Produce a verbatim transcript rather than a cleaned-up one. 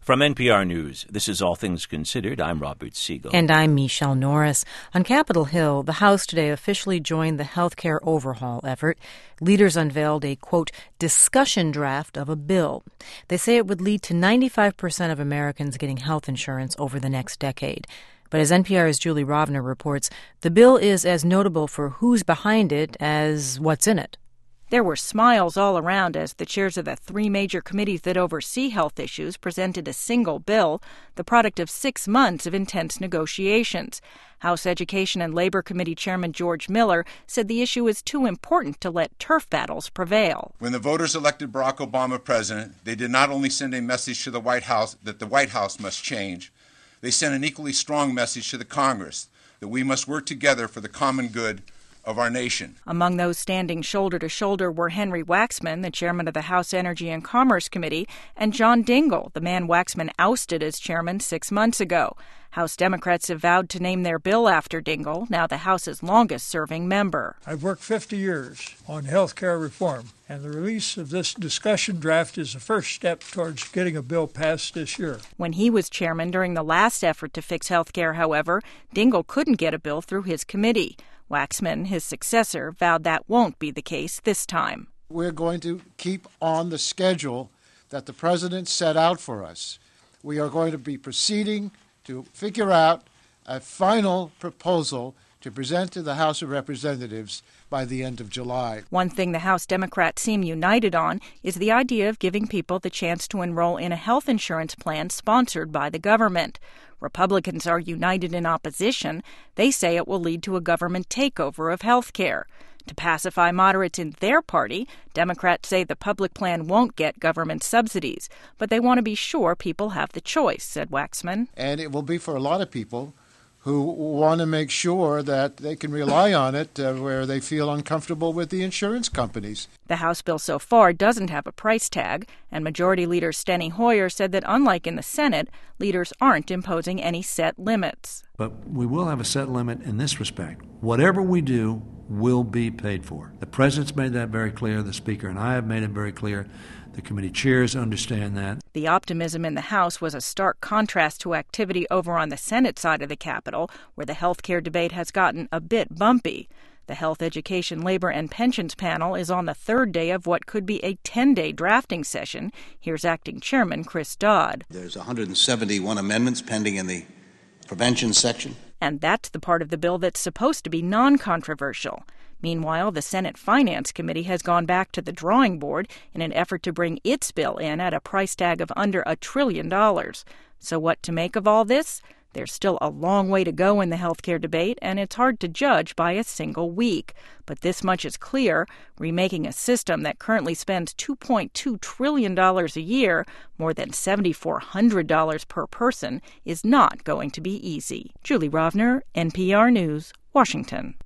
From N P R News, this is All Things Considered. I'm Robert Siegel. And I'm Michelle Norris. On Capitol Hill, the House today officially joined the health care overhaul effort. Leaders unveiled a, quote, discussion draft of a bill. They say it would lead to ninety-five percent of Americans getting health insurance over the next decade. But as N P R's Julie Rovner reports, the bill is as notable for who's behind it as what's in it. There were smiles all around as the chairs of the three major committees that oversee health issues presented a single bill, the product of six months of intense negotiations. House Education and Labor Committee Chairman George Miller said the issue is too important to let turf battles prevail. When the voters elected Barack Obama president, they did not only send a message to the White House that the White House must change, they sent an equally strong message to the Congress that we must work together for the common good of our nation. Among those standing shoulder to shoulder were Henry Waxman, the chairman of the House Energy and Commerce Committee, and John Dingell, the man Waxman ousted as chairman six months ago. House Democrats have vowed to name their bill after Dingell, now the House's longest-serving member. I've worked fifty years on health care reform, and the release of this discussion draft is the first step towards getting a bill passed this year. When he was chairman during the last effort to fix health care, however, Dingell couldn't get a bill through his committee. Waxman, his successor, vowed that won't be the case this time. We're going to keep on the schedule that the president set out for us. We are going to be proceeding to figure out a final proposal to present to the House of Representatives by the end of July. One thing the House Democrats seem united on is the idea of giving people the chance to enroll in a health insurance plan sponsored by the government. Republicans are united in opposition. They say it will lead to a government takeover of health care. To pacify moderates in their party, Democrats say the public plan won't get government subsidies, but they want to be sure people have the choice, said Waxman. And it will be for a lot of people who want to make sure that they can rely on it uh, where they feel uncomfortable with the insurance companies. The House bill so far doesn't have a price tag, and Majority Leader Steny Hoyer said that unlike in the Senate, leaders aren't imposing any set limits. But we will have a set limit in this respect. Whatever we do will be paid for. The President's made that very clear. The Speaker and I have made it very clear. The committee chairs understand that. The optimism in the House was a stark contrast to activity over on the Senate side of the Capitol, where the health care debate has gotten a bit bumpy. The Health, Education, Labor, and Pensions panel is on the third day of what could be a ten-day drafting session. Here's Acting Chairman Chris Dodd. There's one hundred seventy-one amendments pending in the prevention section. And that's the part of the bill that's supposed to be non-controversial. Meanwhile, the Senate Finance Committee has gone back to the drawing board in an effort to bring its bill in at a price tag of under a trillion dollars. So what to make of all this? There's still a long way to go in the healthcare debate, and it's hard to judge by a single week. But this much is clear: remaking a system that currently spends two point two trillion dollars a year, more than seven thousand four hundred dollars per person, is not going to be easy. Julie Rovner, N P R News, Washington.